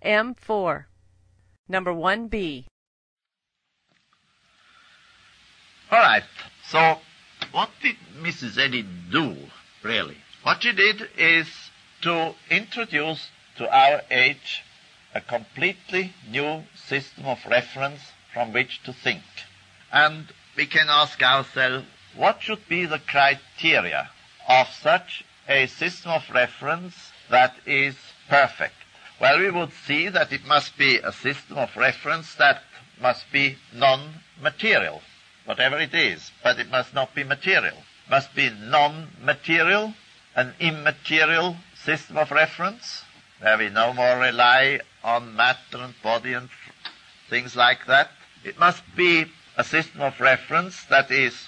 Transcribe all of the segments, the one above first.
M4. Number 1B. All right, so what did Mrs. Eddy do, really? What she did is to introduce to our age a completely new system of reference from which to think. And we can ask ourselves, what should be the criteria of such a system of reference that is perfect? Well, we would see that it must be a system of reference that must be non-material, whatever it is, but it must not be material. It must be non-material, an immaterial system of reference, where we no more rely on matter and body and things like that. It must be a system of reference that is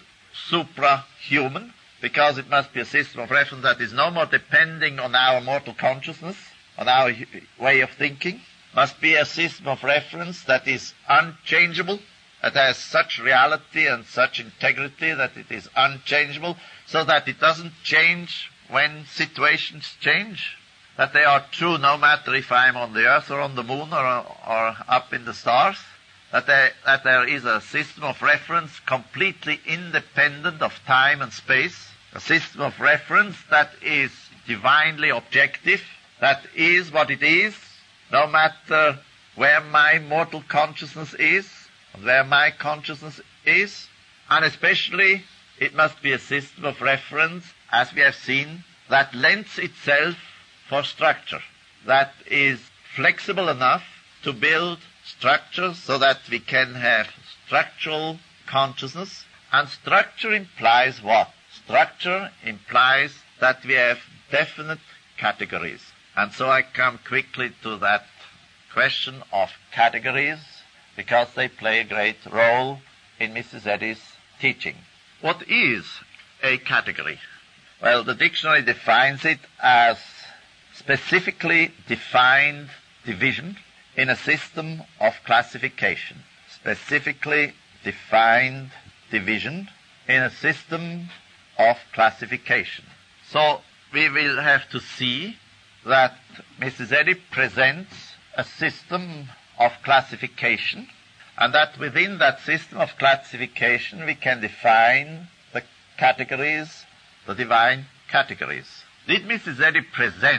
suprahuman, because it must be a system of reference that is no more depending on our mortal consciousness, on our way of thinking. Must be a system of reference that is unchangeable, that has such reality and such integrity that it is unchangeable, so that it doesn't change when situations change, that they are true no matter if I'm on the earth or on the moon or up in the stars, that there is a system of reference completely independent of time and space, a system of reference that is divinely objective, that is what it is, no matter where my mortal consciousness is, where my consciousness is, and especially it must be a system of reference, as we have seen, that lends itself for structure, that is flexible enough to build structures so that we can have structural consciousness. And structure implies what? Structure implies that we have definite categories. And so I come quickly to that question of categories, because they play a great role in Mrs. Eddy's teaching. What is a category? Well, the dictionary defines it as specifically defined division in a system of classification. Specifically defined division in a system of classification. So we will have to see that Mrs. Eddy presents a system of classification, and that within that system of classification we can define the categories, the divine categories. Did Mrs. Eddy present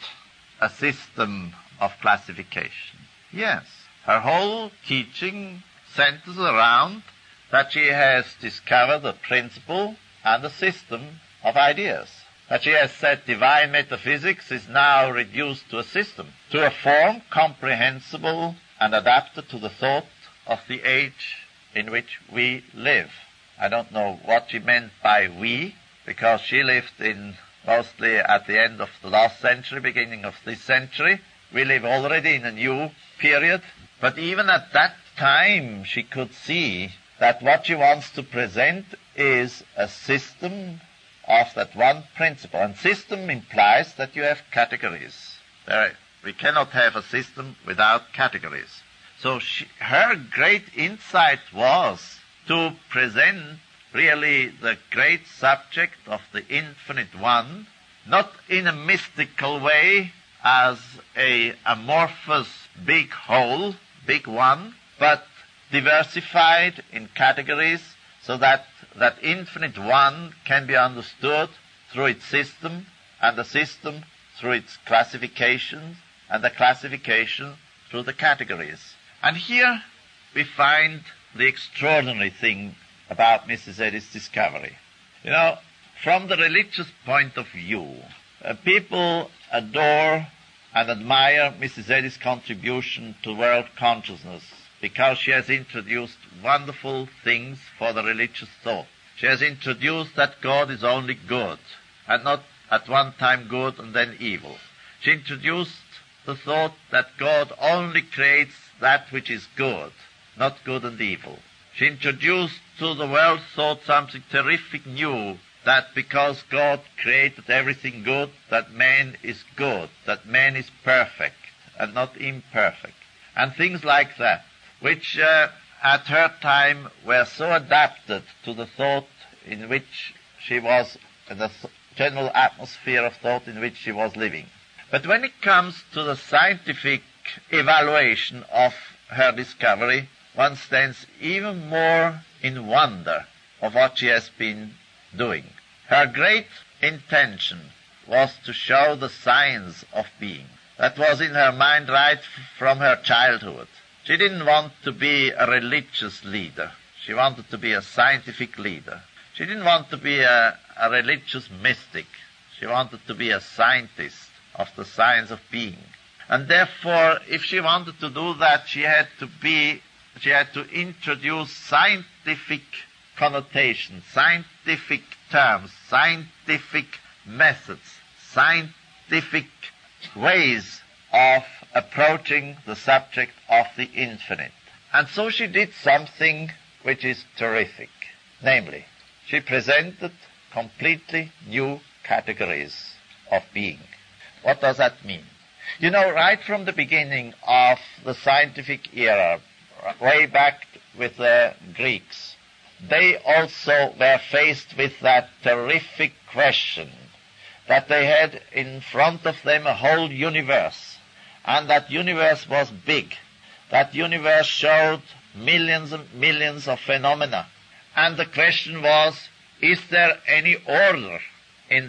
a system of classification? Yes. Her whole teaching centers around that she has discovered a principle and a system of ideas. That she has said divine metaphysics is now reduced to a system, to a form comprehensible and adapted to the thought of the age in which we live. I don't know what she meant by we, because she lived in mostly at the end of the last century, beginning of this century. We live already in a new period. But even at that time, she could see that what she wants to present is a system of that one principle. And system implies that you have categories. We cannot have a system without categories. So her great insight was to present really the great subject of the infinite one, not in a mystical way as a amorphous big whole, big one, but diversified in categories so that that infinite one can be understood through its system, and the system through its classifications, and the classification through the categories. And here we find the extraordinary thing about Mrs. Eddy's discovery. You know, from the religious point of view, people adore and admire Mrs. Eddy's contribution to world consciousness because she has introduced wonderful things for the religious thought. She has introduced that God is only good, and not at one time good and then evil. She introduced the thought that God only creates that which is good, not good and evil. She introduced to the world thought something terrific new, that because God created everything good, that man is good, that man is perfect and not imperfect, and things like that, which at her time were so adapted to the thought in which she was, the general atmosphere of thought in which she was living. But when it comes to the scientific evaluation of her discovery, one stands even more in wonder of what she has been doing. Her great intention was to show the science of being. That was in her mind right from her childhood. She didn't want to be a religious leader. She wanted to be a scientific leader. She didn't want to be a religious mystic. She wanted to be a scientist of the science of being. And therefore, if she wanted to do that, she had to introduce scientific connotations, scientific terms, scientific methods, scientific ways of approaching the subject of the infinite. And so she did something which is terrific. Namely, she presented completely new categories of being. What does that mean? You know, right from the beginning of the scientific era, way back with the Greeks, they also were faced with that terrific question that they had in front of them a whole universe, and that universe was big. That universe showed millions and millions of phenomena, and the question was, is there any order in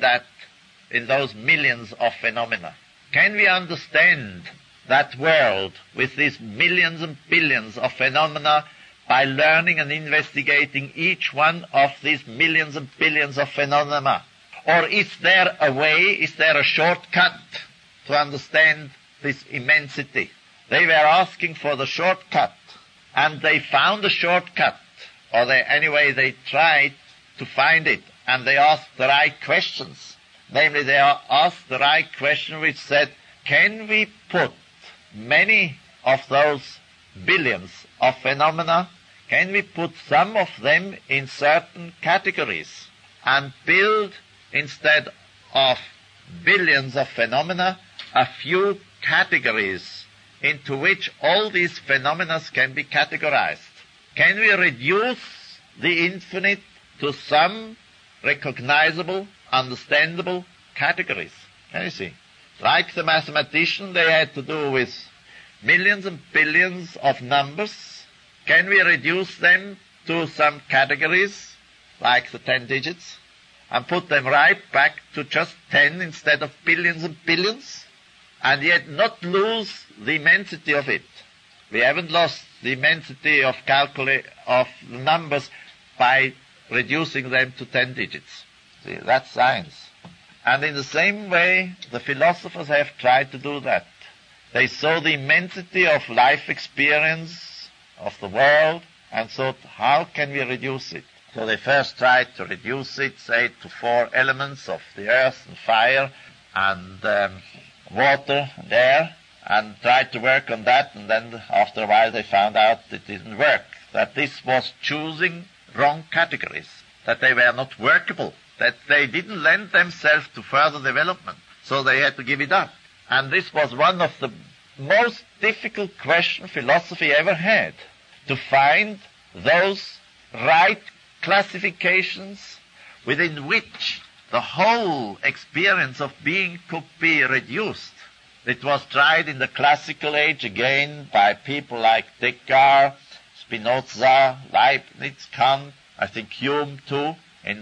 those millions of phenomena? Can we understand that world with these millions and billions of phenomena by learning and investigating each one of these millions and billions of phenomena? Or is there a way, is there a shortcut to understand this immensity? They were asking for the shortcut, and they found a shortcut, or they tried to find it, and they asked the right questions. Namely, they asked the right question which said, can we put many of those billions of phenomena, can we put some of them in certain categories and build, instead of billions of phenomena, a few categories into which all these phenomena can be categorized? Can we reduce the infinite to some recognizable, understandable categories? Can you see? Like the mathematician, they had to do with millions and billions of numbers. Can we reduce them to some categories, like the 10 digits, and put them right back to just 10 instead of billions and billions, and yet not lose the immensity of it? We haven't lost the immensity of the numbers by reducing them to 10 digits. See, that's science. And in the same way, the philosophers have tried to do that. They saw the immensity of life experience, of the world, and thought, how can we reduce it? So they first tried to reduce it, say, to 4 elements of the earth and fire and water and air, and tried to work on that, and then after a while they found out it didn't work, that this was choosing wrong categories, that they were not workable, that they didn't lend themselves to further development, so they had to give it up. And this was one of the most difficult questions philosophy ever had, to find those right classifications within which the whole experience of being could be reduced. It was tried in the classical age again by people like Descartes, Spinoza, Leibniz, Kant, I think Hume too,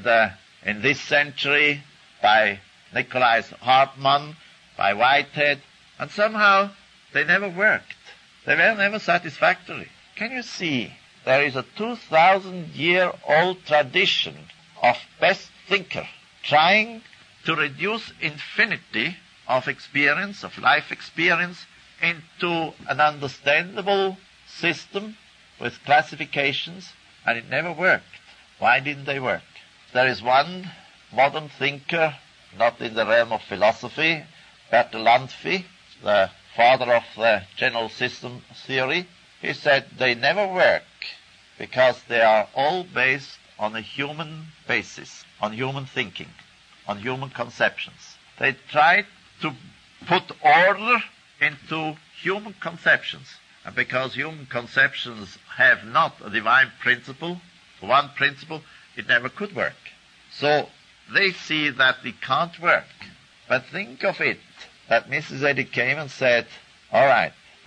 in this century by Nicholas Hartmann, by Whitehead, and somehow they never worked. They were never satisfactory. Can you see? There is a 2,000-year-old tradition of best thinker trying to reduce infinity of experience, of life experience, into an understandable system with classifications, and it never worked. Why didn't they work? There is one modern thinker, not in the realm of philosophy, Bertalanffy, the father of the general system theory. He said they never work because they are all based on a human basis, on human thinking, on human conceptions. They try to put order into human conceptions. And because human conceptions have not a divine principle, one principle, it never could work. So they see that it can't work. But think of it, that Mrs. Eddy came and said, all right,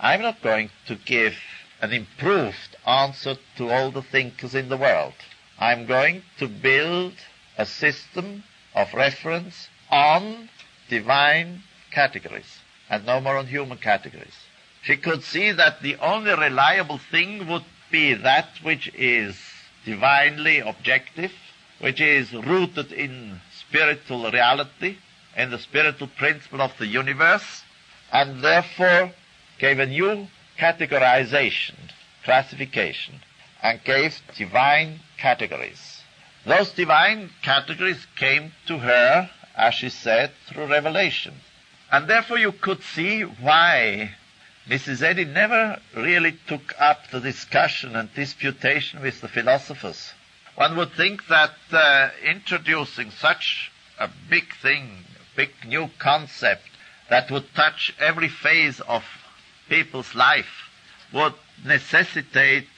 I'm not going to give an improved answer to all the thinkers in the world. I'm going to build a system of reference on divine categories and no more on human categories. She could see that the only reliable thing would be that which is divinely objective, which is rooted in spiritual reality, in the spiritual principle of the universe, and therefore gave a new categorization, classification, and gave divine categories. Those divine categories came to her, as she said, through revelation. And therefore you could see why Mrs. Eddy never really took up the discussion and disputation with the philosophers. One would think that introducing such a big thing, a big new concept that would touch every phase of people's life would necessitate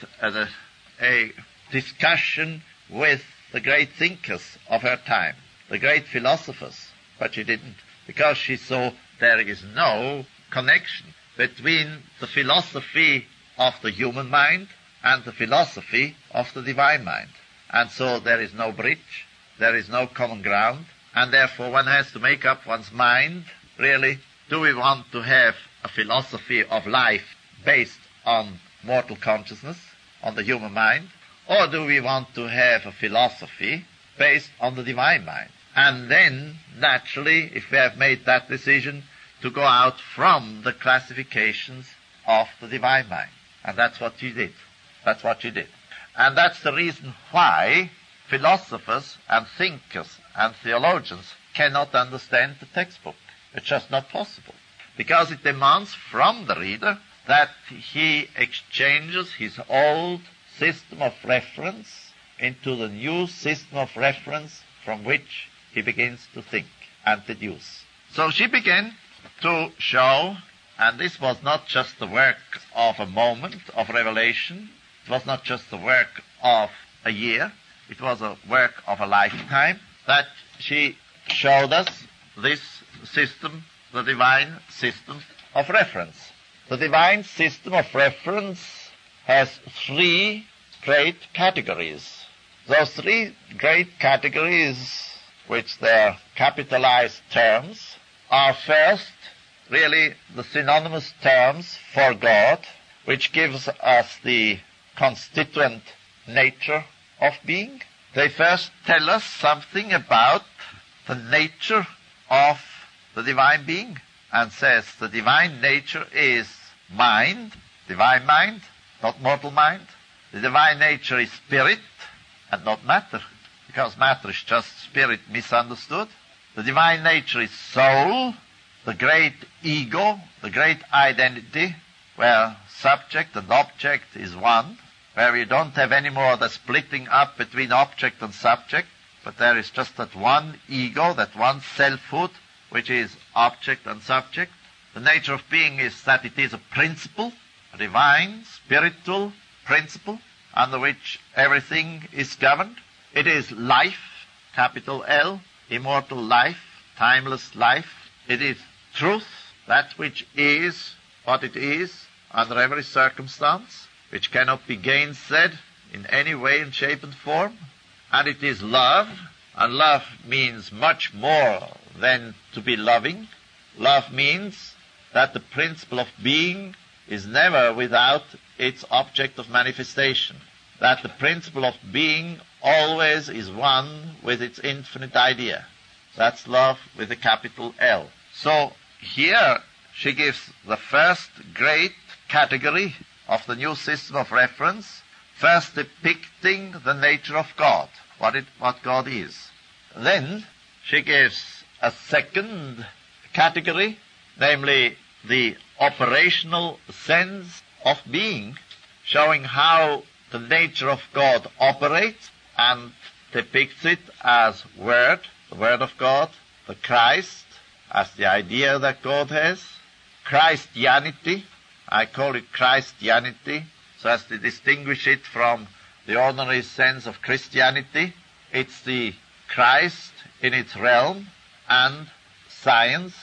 a discussion with the great thinkers of her time, the great philosophers. But she didn't, because she saw there is no connection between the philosophy of the human mind and the philosophy of the divine mind. And so there is no bridge, there is no common ground, and therefore one has to make up one's mind, really, do we want to have a philosophy of life based on mortal consciousness, on the human mind, or do we want to have a philosophy based on the divine mind? And then, naturally, if we have made that decision, to go out from the classifications of the divine mind. And that's what she did. That's what she did. And that's the reason why philosophers and thinkers and theologians cannot understand the textbook. It's just not possible. Because it demands from the reader that he exchanges his old system of reference into the new system of reference from which he begins to think and deduce. So she began to show, and this was not just the work of a moment of revelation, it was not just the work of a year, it was a work of a lifetime, that she showed us this system, the divine system of reference. The divine system of reference has three great categories. Those three great categories, which they are capitalized terms, are first really the synonymous terms for God, which gives us the constituent nature of being. They first tell us something about the nature of the divine being, and says the divine nature is mind, divine mind, not mortal mind. The divine nature is spirit and not matter, because matter is just spirit misunderstood. The divine nature is soul, the great ego, the great identity, where subject and object is one, where we don't have any more the splitting up between object and subject, but there is just that one ego, that one selfhood, which is object and subject. The nature of being is that it is a principle, a divine, spiritual principle, under which everything is governed. It is life, capital L, immortal life, timeless life. It is truth, that which is what it is under every circumstance, which cannot be gainsaid in any way and shape and form. And it is love, and love means much more than to be loving. Love means that the principle of being is never without its object of manifestation, that the principle of being always is one with its infinite idea. That's love with a capital L. So here she gives the first great category of the new system of reference, first depicting the nature of God, what God is. Then she gives a second category, namely the operational sense of being, showing how the nature of God operates, and depicts it as Word, the Word of God, the Christ, as the idea that God has, Christianity, I call it Christianity, so as to distinguish it from the ordinary sense of Christianity. It's the Christ in its realm, and science,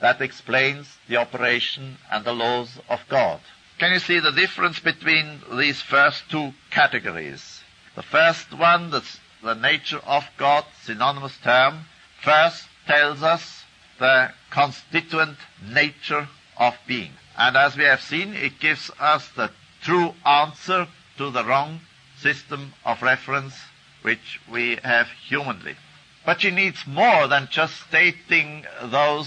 that explains the operation and the laws of God. Can you see the difference between these first two categories? The first one, the nature of God, synonymous term, first tells us the constituent nature of being. And as we have seen, it gives us the true answer to the wrong system of reference which we have humanly. But she needs more than just stating those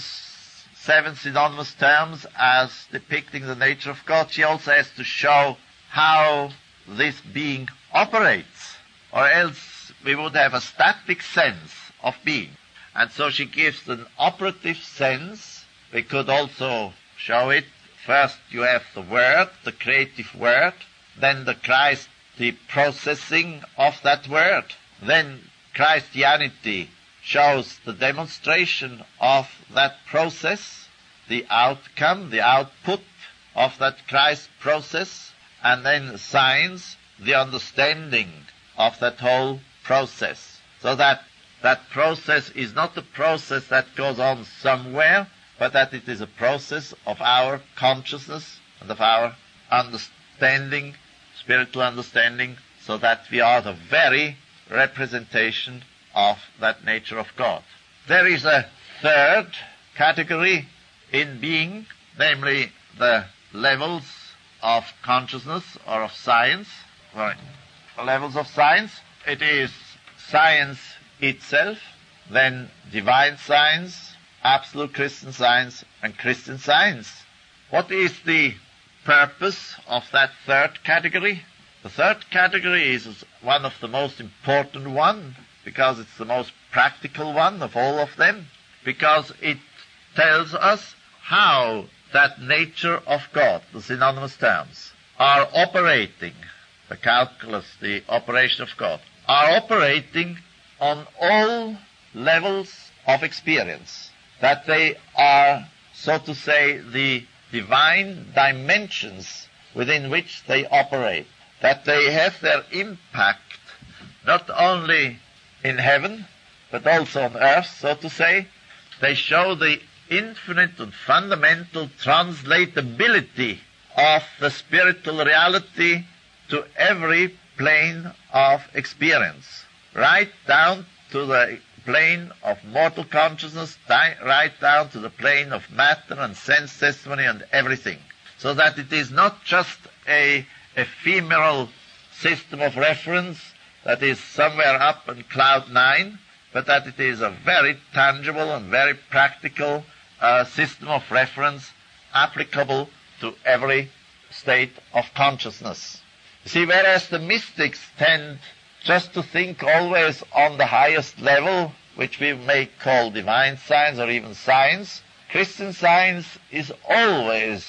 7 synonymous terms as depicting the nature of God. She also has to show how this being operates, or else we would have a static sense of being. And so she gives an operative sense. We could also show it. First you have the Word, the creative Word, then the Christ, the processing of that Word, then Christianity shows the demonstration of that process, the outcome, the output of that Christ process, and then science, the understanding of that whole process. So that process is not a process that goes on somewhere, but that it is a process of our consciousness and of our understanding, spiritual understanding, so that we are the very representation of that nature of God. There is a third category in being, namely the levels of consciousness or of science. Right. The levels of science. It is science itself, then divine science, absolute Christian science, and Christian science. What is the purpose of that third category? The third category is one of the most important one, because it's the most practical one of all of them, because it tells us how that nature of God, the synonymous terms, are operating, the calculus, the operation of God, are operating on all levels of experience, that they are, so to say, the divine dimensions within which they operate, that they have their impact not only in heaven, but also on earth, so to say. They show the infinite and fundamental translatability of the spiritual reality to every plane of experience, right down to the plane of mortal consciousness, right down to the plane of matter and sense testimony and everything. So that it is not just a ephemeral system of reference that is somewhere up in cloud 9, but that it is a very tangible and very practical system of reference applicable to every state of consciousness. You see, whereas the mystics tend just to think always on the highest level, which we may call divine science or even science, Christian science is always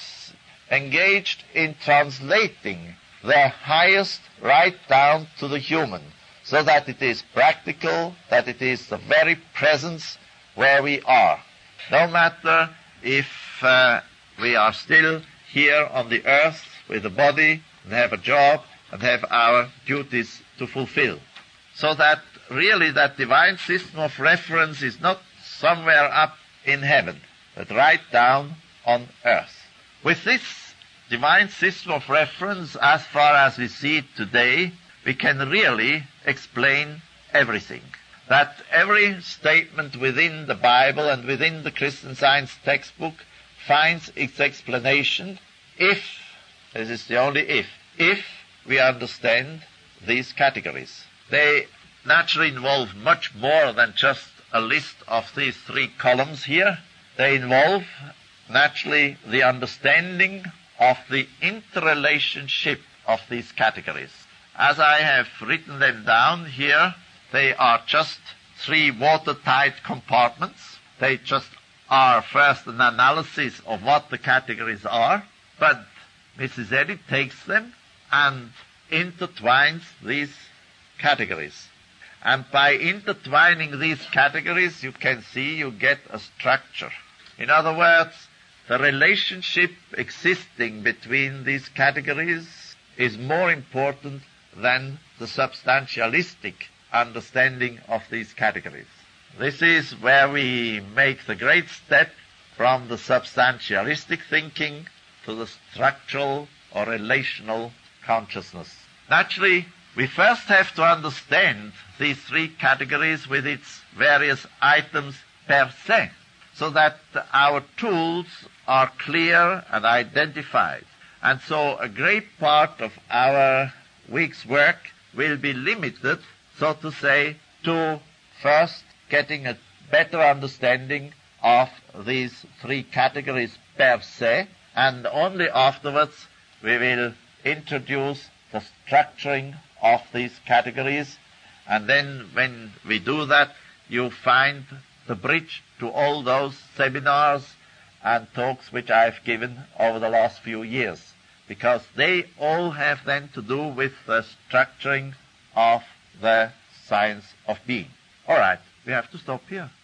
engaged in translating the highest right down to the human, so that it is practical, that it is the very presence where we are. No matter if we are still here on the earth with a body and have a job and have our duties to fulfill. So that really that divine system of reference is not somewhere up in heaven, but right down on earth. With this divine system of reference, as far as we see it today, we can really explain everything. That every statement within the Bible and within the Christian Science textbook finds its explanation if, this is the only if we understand these categories. They naturally involve much more than just a list of these 3 columns here. They involve naturally the understanding of the interrelationship of these categories. As I have written them down here, they are just 3 watertight compartments. They just are first an analysis of what the categories are, but Mrs. Eddy takes them and intertwines these categories. And by intertwining these categories, you can see you get a structure. In other words, the relationship existing between these categories is more important than the substantialistic understanding of these categories. This is where we make the great step from the substantialistic thinking to the structural or relational consciousness. Naturally, we first have to understand these three categories with its various items per se, so that our tools are clear and identified. And so a great part of our week's work will be limited, so to say, to first getting a better understanding of these three categories per se, and only afterwards we will introduce the structuring of these categories. And then when we do that, you find the bridge to all those seminars and talks which I've given over the last few years, because they all have then to do with the structuring of the science of being. All right, we have to stop here.